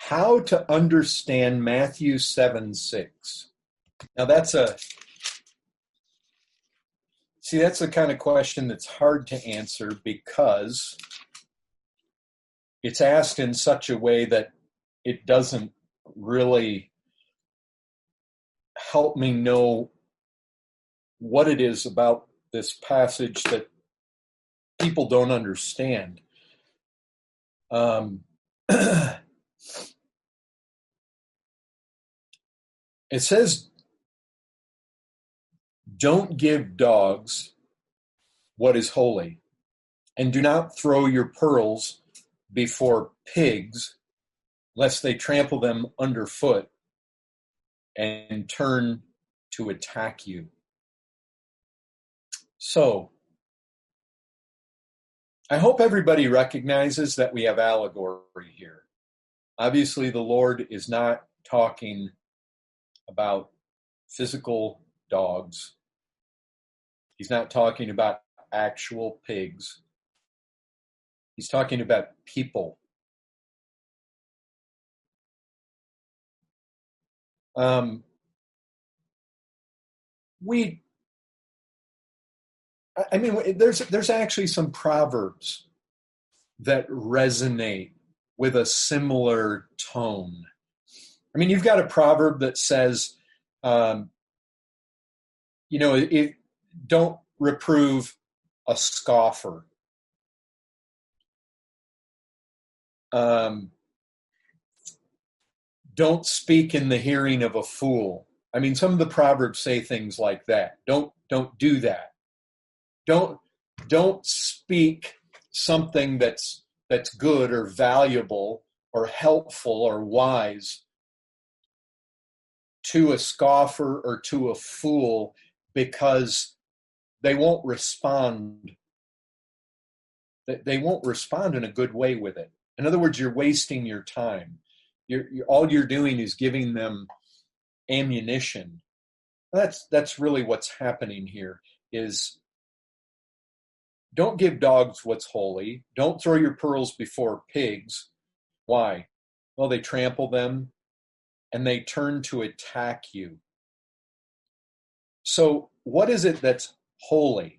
How to understand Matthew 7:6. Now that's the kind of question that's hard to answer because it's asked in such a way that it doesn't really help me know what it is about this passage that people don't understand. It says, don't give dogs what is holy, and do not throw your pearls before pigs, lest they trample them underfoot and turn to attack you. So, I hope everybody recognizes that we have allegory here. Obviously, the Lord is not talking about physical dogs. He's not talking about actual pigs. He's talking about people. There's actually some proverbs that resonate with a similar tone. I mean, you've got a proverb that says, don't reprove a scoffer. Don't speak in the hearing of a fool. I mean, some of the proverbs say things like that. Don't do that. Don't speak something that's good or valuable or helpful or wise to a scoffer or to a fool, because they won't respond. They won't respond in a good way with it. In other words, you're wasting your time. All you're doing is giving them ammunition. That's really what's happening here. Is don't give dogs what's holy. Don't throw your pearls before pigs. Why? Well, they trample them and they turn to attack you. So what is it that's holy?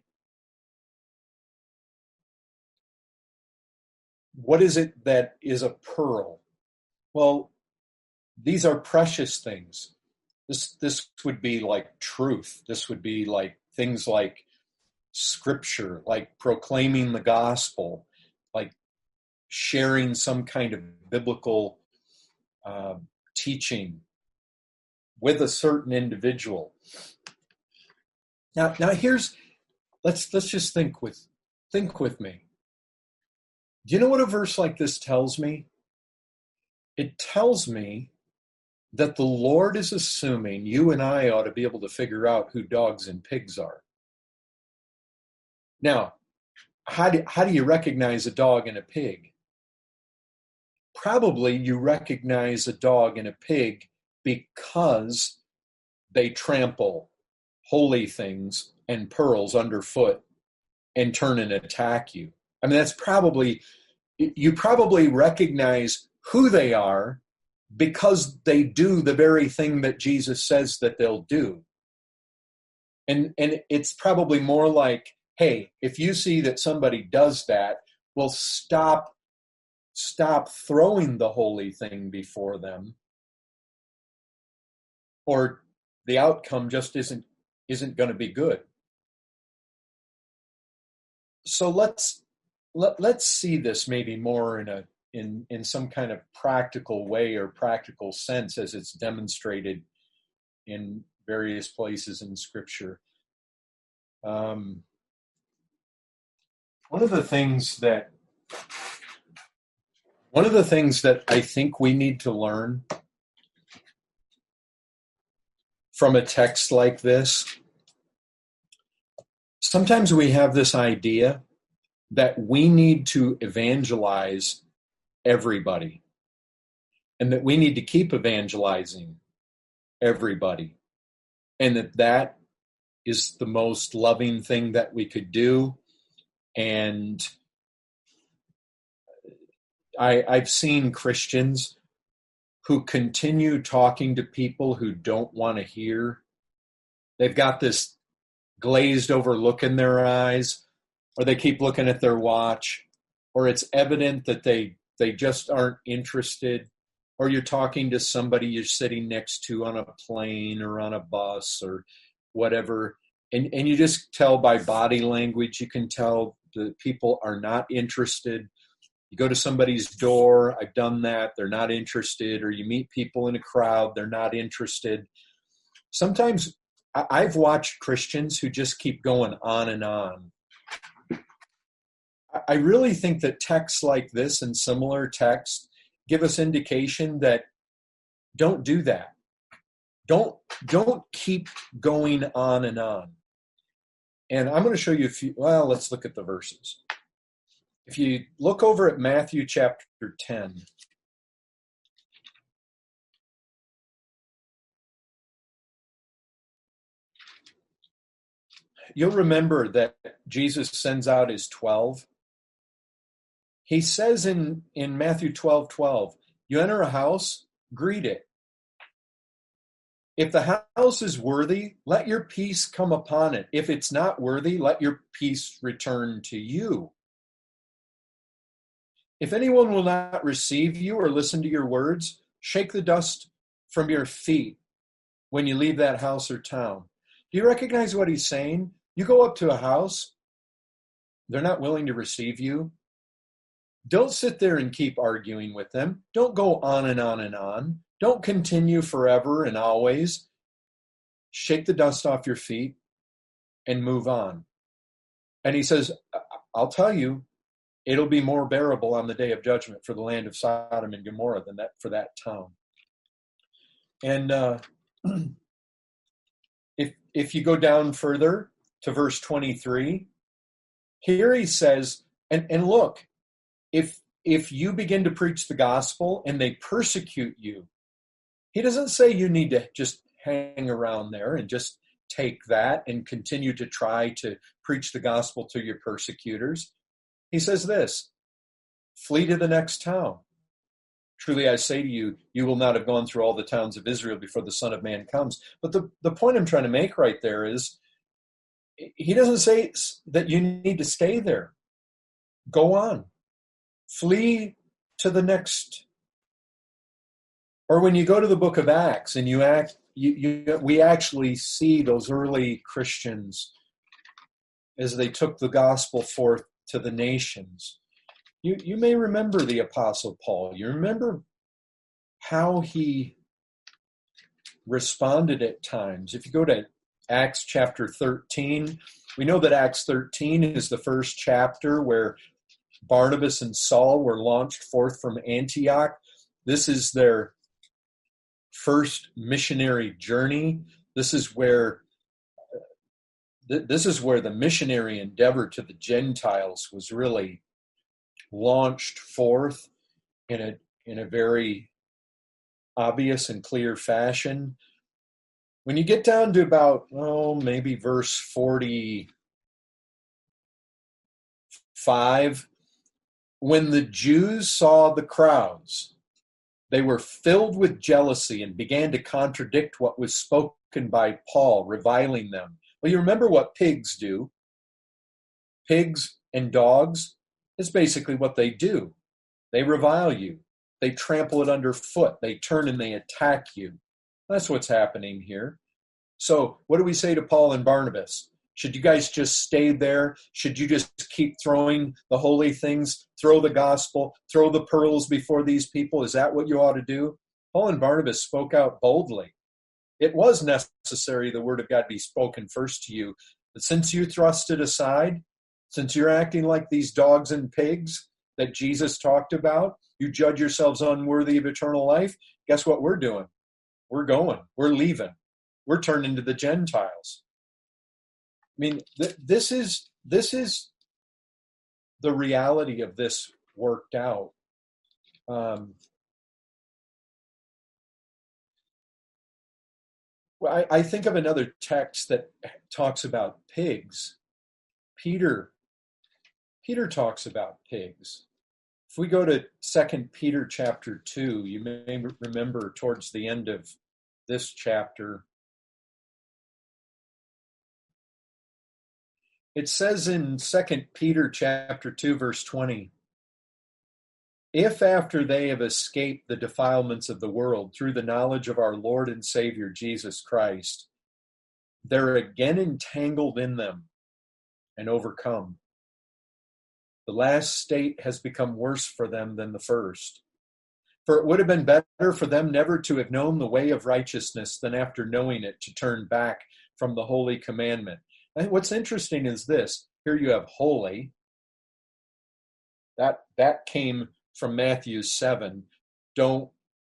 What is it that is a pearl? Well, these are precious things. This would be like truth. This would be like things like scripture, like proclaiming the gospel, like sharing some kind of biblical teaching with a certain individual. Now let's just think with me. Do you know what a verse like this tells me? It tells me that the Lord is assuming you and I ought to be able to figure out who dogs and pigs are. Now, how do you recognize a dog and a pig? Probably you recognize a dog and a pig because they trample holy things and pearls underfoot and turn and attack you. I mean, you probably recognize who they are because they do the very thing that Jesus says that they'll do. And it's probably more like, hey, if you see that somebody does that, well, stop throwing the holy thing before them, or the outcome just isn't going to be good. So let's see this maybe more in some kind of practical way or practical sense as it's demonstrated in various places in Scripture. One of the things that I think we need to learn from a text like this, sometimes we have this idea that we need to evangelize everybody and that we need to keep evangelizing everybody, and that is the most loving thing that we could do. And I've seen Christians who continue talking to people who don't want to hear. They've got this glazed over look in their eyes, or they keep looking at their watch, or it's evident that they just aren't interested, or you're talking to somebody you're sitting next to on a plane or on a bus or whatever, and you just tell by body language, you can tell the people are not interested. You go to somebody's door, I've done that, they're not interested, or you meet people in a crowd, they're not interested. Sometimes I've watched Christians who just keep going on and on. I really think that texts like this and similar texts give us indication that don't do that. Don't keep going on and on. And I'm going to show you a few, well, let's look at the verses. If you look over at Matthew chapter 10, you'll remember that Jesus sends out his 12. He says in Matthew 12:12, you enter a house, greet it. If the house is worthy, let your peace come upon it. If it's not worthy, let your peace return to you. If anyone will not receive you or listen to your words, shake the dust from your feet when you leave that house or town. Do you recognize what he's saying? You go up to a house, they're not willing to receive you. Don't sit there and keep arguing with them. Don't go on and on and on. Don't continue forever and always. Shake the dust off your feet and move on. And he says, I'll tell you, it'll be more bearable on the day of judgment for the land of Sodom and Gomorrah than that for that town. And if you go down further to verse 23, here he says, and look, if you begin to preach the gospel and they persecute you, he doesn't say you need to just hang around there and just take that and continue to try to preach the gospel to your persecutors. He says this, flee to the next town. Truly I say to you, you will not have gone through all the towns of Israel before the Son of Man comes. But the point I'm trying to make right there is, he doesn't say that you need to stay there. Go on. Flee to the next. Or when you go to the book of Acts and we actually see those early Christians as they took the gospel forth to the nations. You may remember the Apostle Paul. You remember how he responded at times. If you go to Acts chapter 13, we know that Acts 13 is the first chapter where Barnabas and Saul were launched forth from Antioch. This is their first missionary journey. This is where the missionary endeavor to the Gentiles was really launched forth in a very obvious and clear fashion. When you get down to about, maybe verse 45, when the Jews saw the crowds, they were filled with jealousy and began to contradict what was spoken by Paul, reviling them. Well, you remember what pigs do. Pigs and dogs is basically what they do. They revile you. They trample it underfoot. They turn and they attack you. That's what's happening here. So what do we say to Paul and Barnabas? Should you guys just stay there? Should you just keep throwing the holy things, throw the gospel, throw the pearls before these people? Is that what you ought to do? Paul and Barnabas spoke out boldly. It was necessary the word of God be spoken first to you. But since you thrust it aside, since you're acting like these dogs and pigs that Jesus talked about, you judge yourselves unworthy of eternal life, guess what we're doing? We're going. We're leaving. We're turning to the Gentiles. I mean, this is the reality of this worked out. I think of another text that talks about pigs. Peter talks about pigs. If we go to 2 Peter chapter 2, you may remember towards the end of this chapter, it says in 2 Peter chapter 2, verse 20, if after they have escaped the defilements of the world through the knowledge of our Lord and Savior Jesus Christ, they're again entangled in them and overcome, the last state has become worse for them than the first. For it would have been better for them never to have known the way of righteousness than after knowing it to turn back from the holy commandment. And what's interesting is this. Here you have holy. That came from Matthew 7. Don't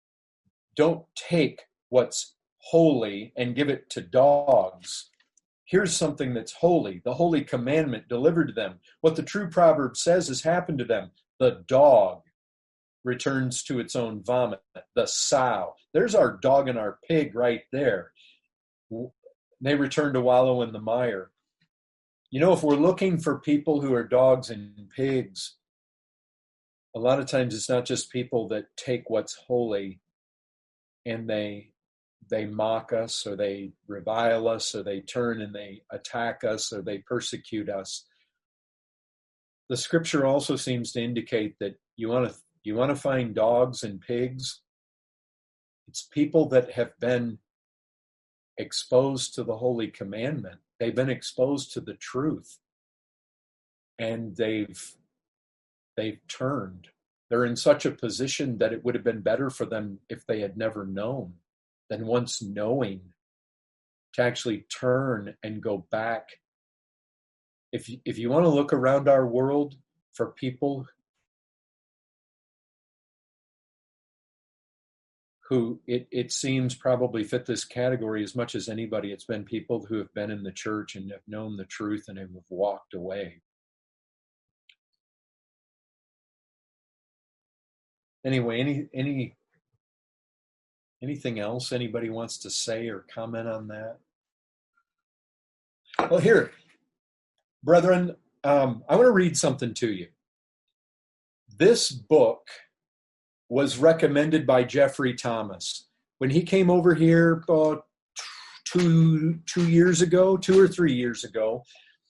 take what's holy and give it to dogs. Here's something that's holy, the holy commandment delivered to them. What the true proverb says has happened to them. The dog returns to its own vomit. The sow. There's our dog and our pig right there. They return to wallow in the mire. You know, if we're looking for people who are dogs and pigs, a lot of times it's not just people that take what's holy and they mock us, or they revile us, or they turn and they attack us, or they persecute us. The scripture also seems to indicate that you want to find dogs and pigs. It's people that have been exposed to the holy commandment. They've been exposed to the truth, and they've turned. They're in such a position that it would have been better for them if they had never known than once knowing to actually turn and go back. If you want to look around our world for people who it seems probably fit this category as much as anybody, it's been people who have been in the church and have known the truth and have walked away. Anyway, anything else anybody wants to say or comment on that? Well, here, brethren, I want to read something to you. This book was recommended by Jeffrey Thomas. When he came over here about 2 years ago, 2 or 3 years ago,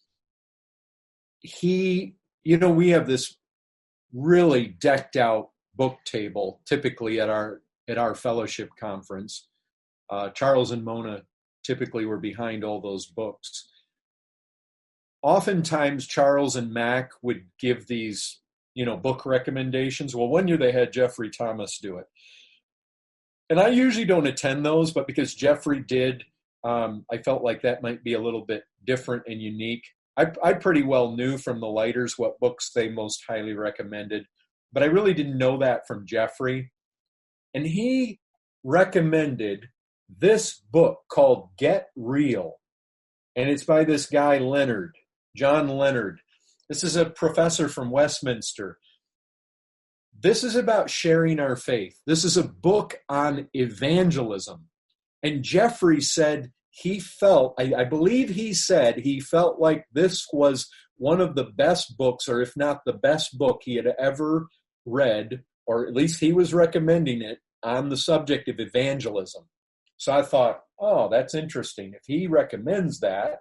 we have this really decked out book table typically at our fellowship conference. Charles and Mona typically were behind all those books. Oftentimes Charles and Mac would give these, book recommendations. Well, one year they had Jeffrey Thomas do it. And I usually don't attend those, but because Jeffrey did, I felt like that might be a little bit different and unique. I pretty well knew from the lighters what books they most highly recommended, but I really didn't know that from Jeffrey. And he recommended this book called Get Real. And it's by this guy, John Leonard. This is a professor from Westminster. This is about sharing our faith. This is a book on evangelism. And Jeffrey said I believe he said he felt like this was one of the best books, or if not the best book he had ever read, or at least he was recommending it on the subject of evangelism. So I thought, oh, that's interesting. If he recommends that,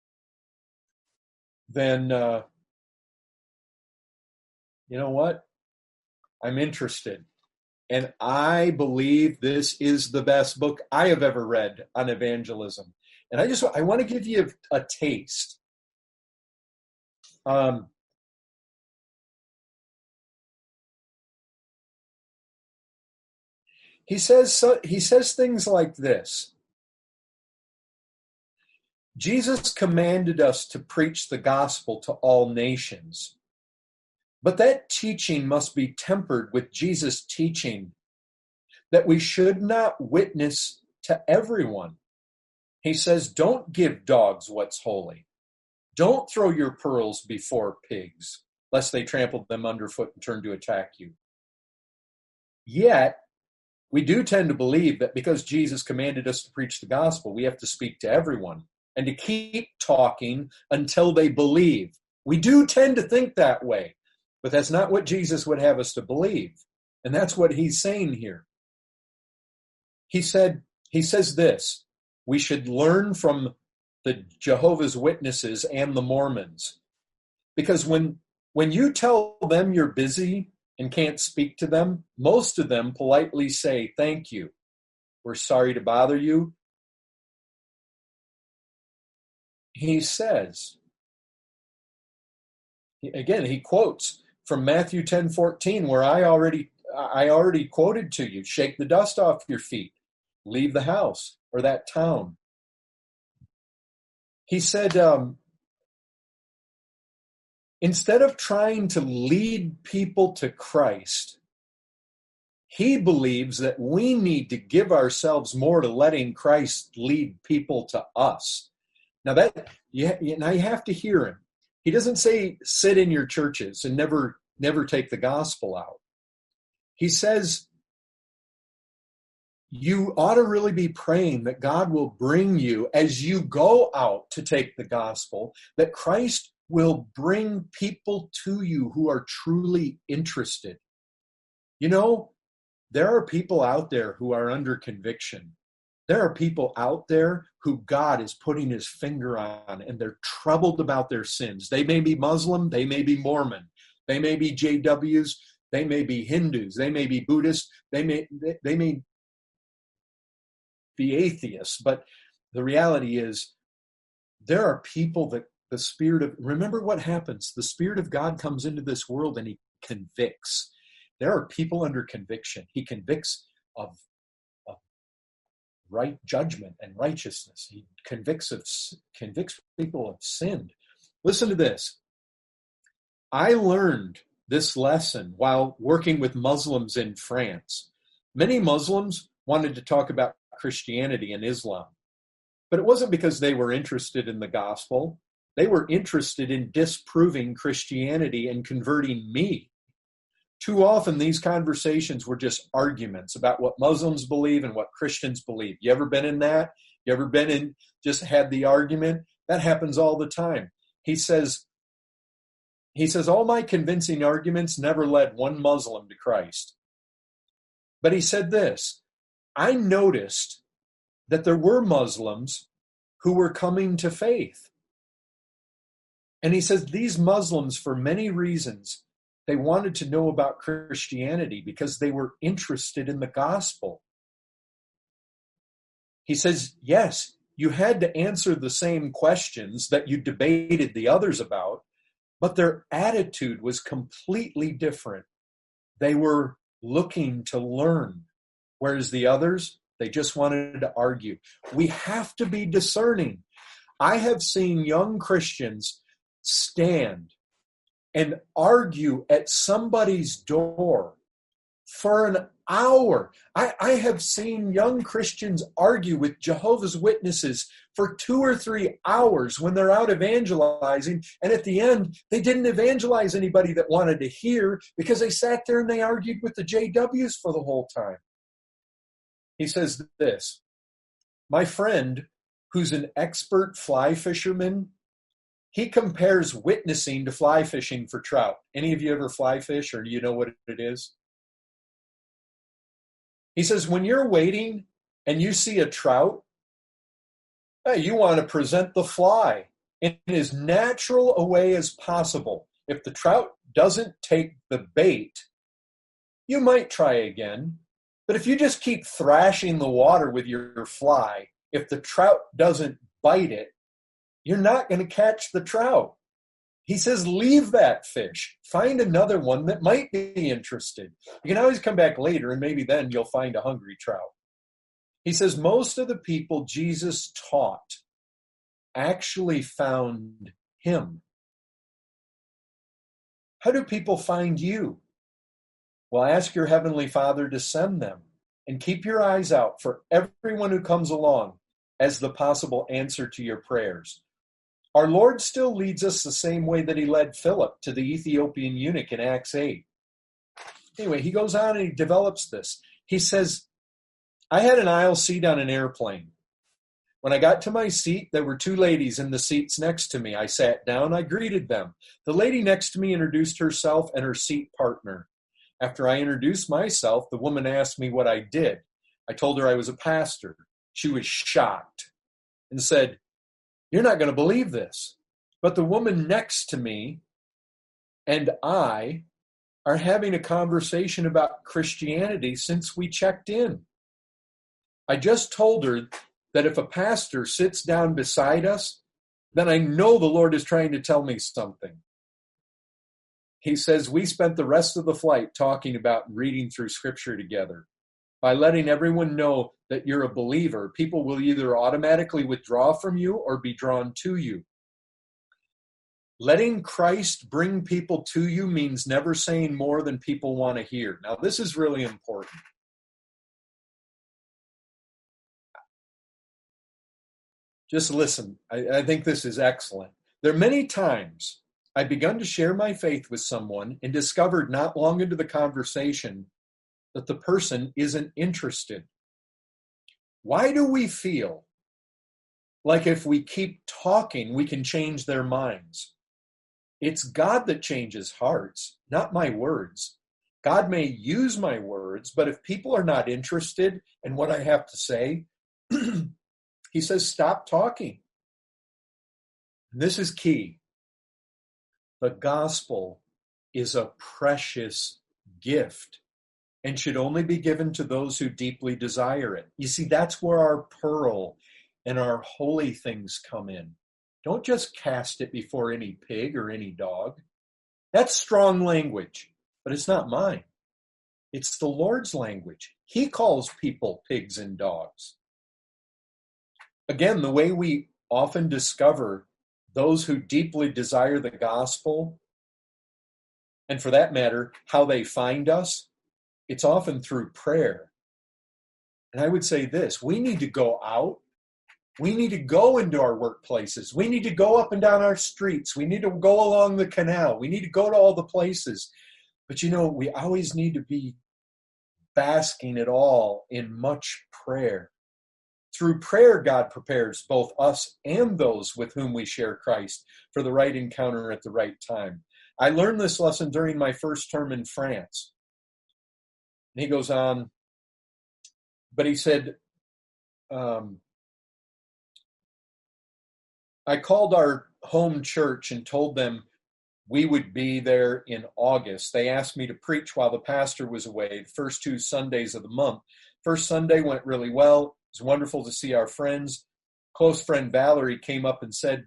then, you know what? I'm interested. And I believe this is the best book I have ever read on evangelism. And I want to give you a taste. He says things like this. Jesus commanded us to preach the gospel to all nations. But that teaching must be tempered with Jesus' teaching that we should not witness to everyone. He says, don't give dogs what's holy. Don't throw your pearls before pigs, lest they trample them underfoot and turn to attack you. Yet, we do tend to believe that because Jesus commanded us to preach the gospel, we have to speak to everyone and to keep talking until they believe. We do tend to think that way. But that's not what Jesus would have us to believe. And that's what he's saying here. He says this, we should learn from the Jehovah's Witnesses and the Mormons. Because when you tell them you're busy and can't speak to them, most of them politely say, thank you. We're sorry to bother you. He says, again, he quotes from Matthew 10:14, where I already quoted to you, shake the dust off your feet, leave the house or that town. He said, instead of trying to lead people to Christ, he believes that we need to give ourselves more to letting Christ lead people to us. Now you have to hear him. He doesn't say sit in your churches and never take the gospel out. He says you ought to really be praying that God will bring you, as you go out to take the gospel, that Christ will bring people to you who are truly interested. You know, there are people out there who are under conviction. There are people out there who God is putting his finger on, and they're troubled about their sins. They may be Muslim, they may be Mormon, they may be JWs, they may be Hindus, they may be Buddhists, they may be atheists. But the reality is, there are people that remember what happens. The Spirit of God comes into this world and he convicts. There are people under conviction. He convicts of right judgment and righteousness. He convicts people of sin. Listen to this. I learned this lesson while working with Muslims in France. Many Muslims wanted to talk about Christianity and Islam, but it wasn't because they were interested in the gospel. They were interested in disproving Christianity and converting me. Too often, these conversations were just arguments about what Muslims believe and what Christians believe. You ever been in that? You ever been in, just had the argument? That happens all the time. He says, all my convincing arguments never led one Muslim to Christ. But he said this, I noticed that there were Muslims who were coming to faith. And he says these Muslims, for many reasons, they wanted to know about Christianity because they were interested in the gospel. He says, yes, you had to answer the same questions that you debated the others about, but their attitude was completely different. They were looking to learn, whereas the others, they just wanted to argue. We have to be discerning. I have seen young Christians stand and argue at somebody's door for an hour. I have seen young Christians argue with Jehovah's Witnesses for 2 or 3 hours when they're out evangelizing, and at the end, they didn't evangelize anybody that wanted to hear because they sat there and they argued with the JWs for the whole time. He says this, my friend, who's an expert fly fisherman, he compares witnessing to fly fishing for trout. Any of you ever fly fish, or do you know what it is? He says, when you're waiting and you see a trout, you want to present the fly in as natural a way as possible. If the trout doesn't take the bait, you might try again. But if you just keep thrashing the water with your fly, if the trout doesn't bite it, you're not going to catch the trout. He says, leave that fish. Find another one that might be interested. You can always come back later, and maybe then you'll find a hungry trout. He says, most of the people Jesus taught actually found him. How do people find you? Well, ask your Heavenly Father to send them, and keep your eyes out for everyone who comes along as the possible answer to your prayers. Our Lord still leads us the same way that he led Philip to the Ethiopian eunuch in Acts 8. Anyway, he goes on and he develops this. He says, I had an aisle seat on an airplane. When I got to my seat, there were two ladies in the seats next to me. I sat down, I greeted them. The lady next to me introduced herself and her seat partner. After I introduced myself, the woman asked me what I did. I told her I was a pastor. She was shocked and said, "You're not going to believe this, but the woman next to me and I are having a conversation about Christianity since we checked in. I just told her that if a pastor sits down beside us, then I know the Lord is trying to tell me something." He says, we spent the rest of the flight talking about reading through Scripture together. By letting everyone know that you're a believer, people will either automatically withdraw from you or be drawn to you. Letting Christ bring people to you means never saying more than people want to hear. Now, this is really important. Just listen. I think this is excellent. There are many times I've begun to share my faith with someone and discovered not long into the conversation that the person isn't interested. Why do we feel like if we keep talking, we can change their minds? It's God that changes hearts, not my words. God may use my words, but if people are not interested in what I have to say, he says, stop talking. This is key. The gospel is a precious gift and should only be given to those who deeply desire it. You see, that's where our pearl and our holy things come in. Don't just cast it before any pig or any dog. That's strong language, but it's not mine. It's the Lord's language. He calls people pigs and dogs. Again, the way we often discover those who deeply desire the gospel, and for that matter, how they find us, it's often through prayer. And I would say this, we need to go out. We need to go into our workplaces. We need to go up and down our streets. We need to go along the canal. We need to go to all the places. But we always need to be basking it all in much prayer. Through prayer, God prepares both us and those with whom we share Christ for the right encounter at the right time. I learned this lesson during my first term in France. And he goes on, but he said, I called our home church and told them we would be there in August. They asked me to preach while the pastor was away, the first 2 Sundays of the month. First Sunday went really well. It was wonderful to see our friends. Close friend Valerie came up and said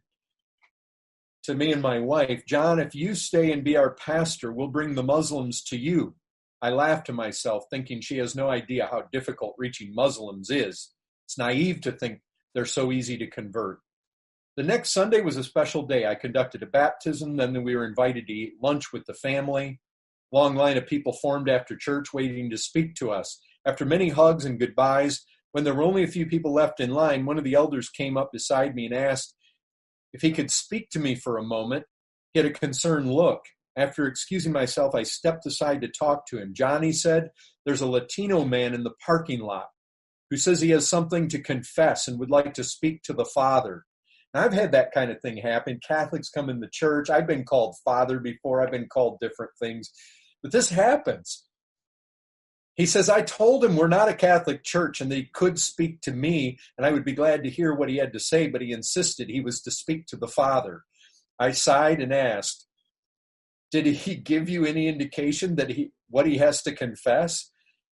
to me and my wife, "John, if you stay and be our pastor, we'll bring the Muslims to you." I laughed to myself, thinking she has no idea how difficult reaching Muslims is. It's naive to think they're so easy to convert. The next Sunday was a special day. I conducted a baptism, then we were invited to eat lunch with the family. Long line of people formed after church waiting to speak to us. After many hugs and goodbyes, when there were only a few people left in line, one of the elders came up beside me and asked if he could speak to me for a moment. He had a concerned look. After excusing myself, I stepped aside to talk to him. "John," he said, "there's a Latino man in the parking lot who says he has something to confess and would like to speak to the Father." Now, I've had that kind of thing happen. Catholics come in the church. I've been called Father before. I've been called different things. But this happens. He says, "I told him we're not a Catholic church and that he could speak to me and I would be glad to hear what he had to say, but he insisted he was to speak to the Father." I sighed and asked, "Did he give you any indication that what he has to confess?"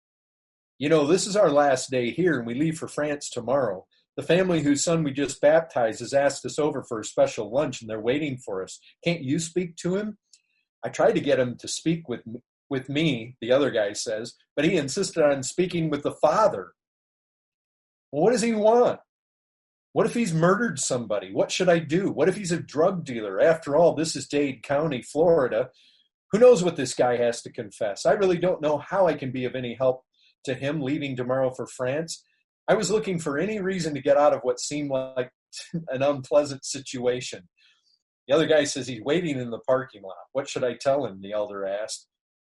This is our last day here and we leave for France tomorrow. The family whose son we just baptized has asked us over for a special lunch and they're waiting for us. Can't you speak to him? I tried to get him to speak with me, the other guy says, but he insisted on speaking with the Father. Well, what does he want? What if he's murdered somebody? What should I do? What if he's a drug dealer? After all, this is Dade County, Florida. Who knows what this guy has to confess? I really don't know how I can be of any help to him leaving tomorrow for France. I was looking for any reason to get out of what seemed like an unpleasant situation. The other guy says he's waiting in the parking lot. What should I tell him? The elder asked.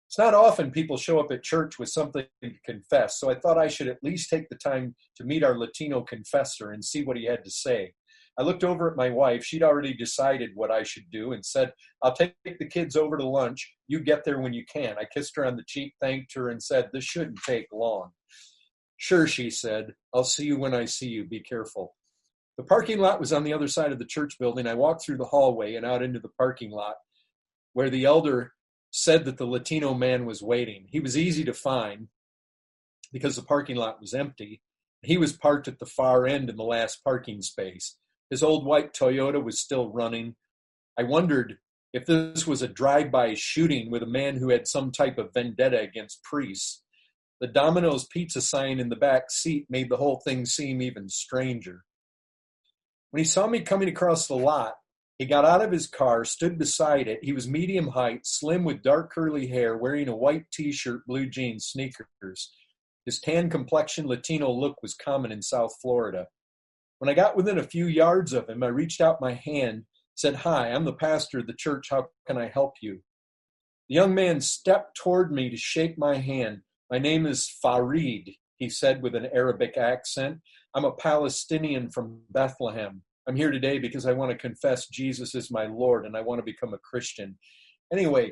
It's not often people show up at church with something to confess, so I thought I should at least take the time to meet our Latino confessor and see what he had to say. I looked over at my wife. She'd already decided what I should do and said, I'll take the kids over to lunch. You get there when you can. I kissed her on the cheek, thanked her, and said, this shouldn't take long. Sure, she said. I'll see you when I see you. Be careful. The parking lot was on the other side of the church building. I walked through the hallway and out into the parking lot where the elder said that the Latino man was waiting. He was easy to find because the parking lot was empty. He was parked at the far end in the last parking space. His old white Toyota was still running. I wondered if this was a drive-by shooting with a man who had some type of vendetta against priests. The Domino's pizza sign in the back seat made the whole thing seem even stranger. When he saw me coming across the lot, he got out of his car, stood beside it. He was medium height, slim with dark curly hair, wearing a white T-shirt, blue jeans, sneakers. His tan complexion Latino look was common in South Florida. When I got within a few yards of him, I reached out my hand, said, "Hi, I'm the pastor of the church. How can I help you?" The young man stepped toward me to shake my hand. "My name is Farid," he said with an Arabic accent. "I'm a Palestinian from Bethlehem. I'm here today because I want to confess Jesus is my Lord and I want to become a Christian." Anyway,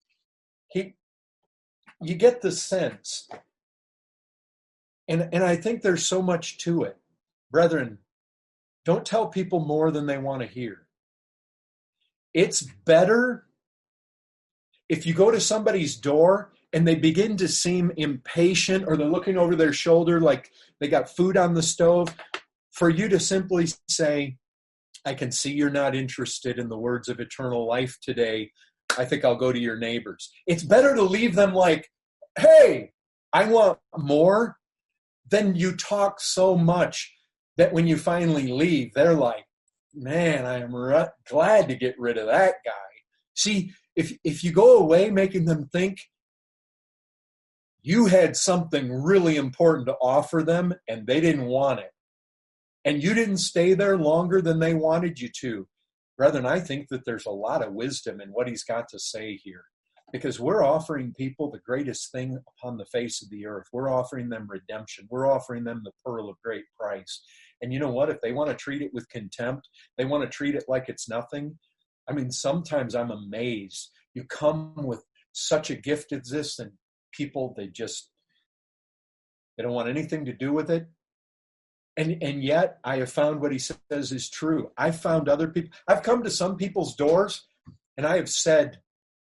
you get the sense, and I think there's so much to it. Brethren, don't tell people more than they want to hear. It's better if you go to somebody's door and they begin to seem impatient or they're looking over their shoulder like they got food on the stove, for you to simply say, "I can see you're not interested in the words of eternal life today. I think I'll go to your neighbors." It's better to leave them like, "Hey, I want more," than you talk so much that when you finally leave, they're like, "Man, I am glad to get rid of that guy." See, if you go away making them think you had something really important to offer them and they didn't want it, and you didn't stay there longer than they wanted you to, brethren, I think that there's a lot of wisdom in what he's got to say here, because we're offering people the greatest thing upon the face of the earth. We're offering them redemption. We're offering them the pearl of great price. And you know what? If they want to treat it with contempt, they want to treat it like it's nothing. I mean, sometimes I'm amazed. You come with such a gift as this, and people, they don't want anything to do with it. And yet I have found what he says is true. I've found other people. I've come to some people's doors and I have said,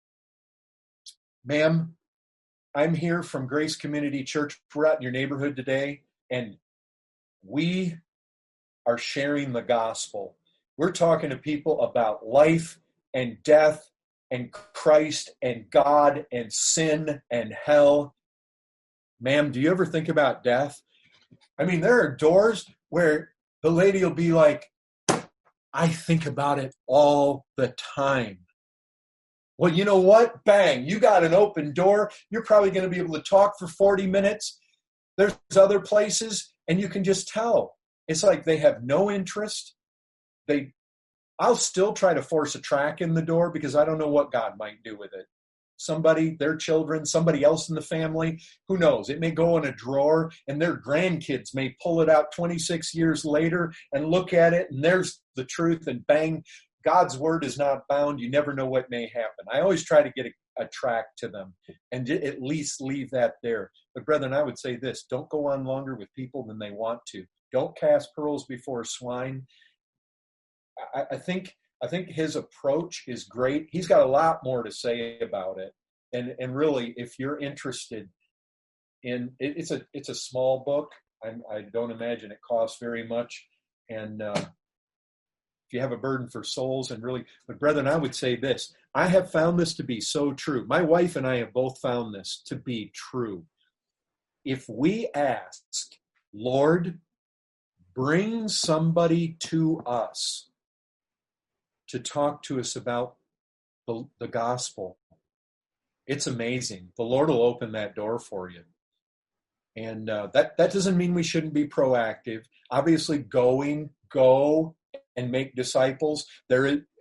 "Ma'am, I'm here from Grace Community Church. We're out in your neighborhood today, and we are sharing the gospel. We're talking to people about life and death and Christ and God and sin and hell. Ma'am, do you ever think about death?" I mean, there are doors where the lady will be like, "I think about it all the time." Well, you know what? Bang, you got an open door. You're probably going to be able to talk for 40 minutes. There's other places, and you can just tell. It's like they have no interest. I'll still try to force a track in the door because I don't know what God might do with it. Somebody, their children, somebody else in the family, who knows? It may go in a drawer and their grandkids may pull it out 26 years later and look at it, and there's the truth, and bang, God's word is not bound. You never know what may happen. I always try to get a track to them and at least leave that there. But brethren, I would say this: don't go on longer with people than they want to. Don't cast pearls before swine. I think his approach is great. He's got a lot more to say about it. And really, if you're interested in it, it's a small book. I don't imagine it costs very much. And if you have a burden for souls, and really, but brethren, I would say this: I have found this to be so true. My wife and I have both found this to be true. If we ask, "Lord, bring somebody to us to talk to us about the gospel," it's amazing. The Lord will open that door for you. And that doesn't mean we shouldn't be proactive. Obviously, go and make disciples.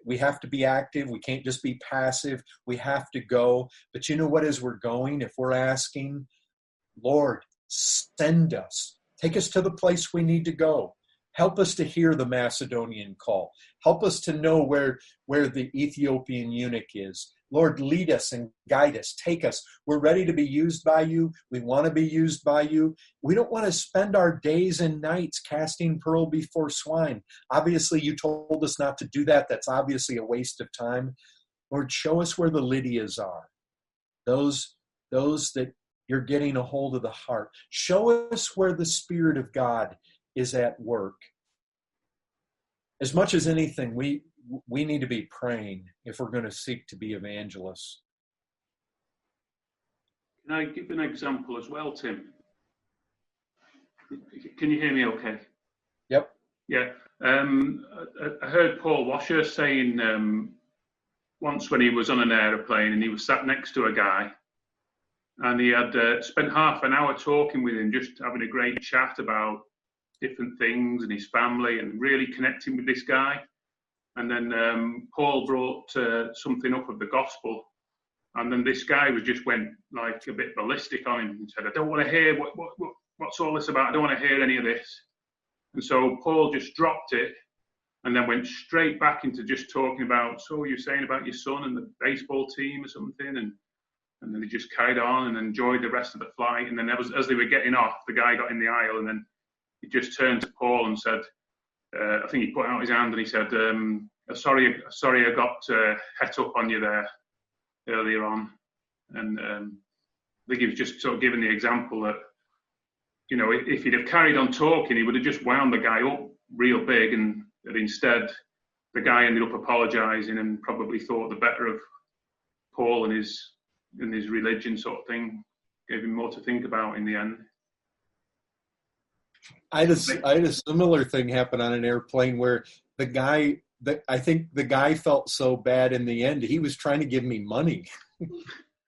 We have to be active. We can't just be passive. We have to go. But you know what, as we're going, if we're asking, Lord, send us. Take us to the place we need to go. Help us to hear the Macedonian call. Help us to know where the Ethiopian eunuch is. Lord, lead us and guide us. Take us. We're ready to be used by you. We want to be used by you. We don't want to spend our days and nights casting pearl before swine. Obviously, you told us not to do that. That's obviously a waste of time. Lord, show us where the Lydias are. Those that you're getting a hold of the heart. Show us where the Spirit of God is at work. As much as anything, we need to be praying if we're going to seek to be evangelists. Can I give an example as well, Tim? Can you hear me okay? Yep. Yeah. I heard Paul Washer saying once when he was on an aeroplane and he was sat next to a guy, and he had spent half an hour talking with him, just having a great chat about different things and his family and really connecting with this guy. And then Paul brought something up of the gospel. And then this guy went like a bit ballistic on him and said, I don't want to hear what's all this about. I don't want to hear any of this. And so Paul just dropped it and then went straight back into just talking about, so you're saying about your son and the baseball team or something. And then he just carried on and enjoyed the rest of the flight. And then as they were getting off, the guy got in the aisle and then he just turned to Paul and said, I think he put out his hand and he said, sorry I got het up on you there earlier on. And I think he was just sort of giving the example that, you know, if he'd have carried on talking, he would have just wound the guy up real big, and that instead the guy ended up apologising and probably thought the better of Paul and his religion sort of thing, gave him more to think about in the end. I had a similar thing happen on an airplane where I think the guy felt so bad in the end, he was trying to give me money.